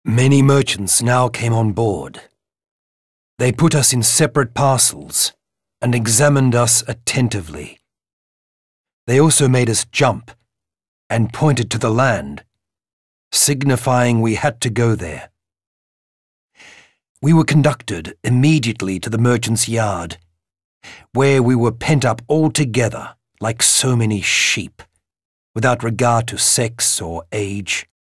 Many merchants now came on board. They put us in separate parcels and examined us attentively. They also made us jump and pointed to the land, signifying we had to go there. We were conducted immediately to the merchant's yard, where we were pent up all together like so many sheep, without regard to sex or age.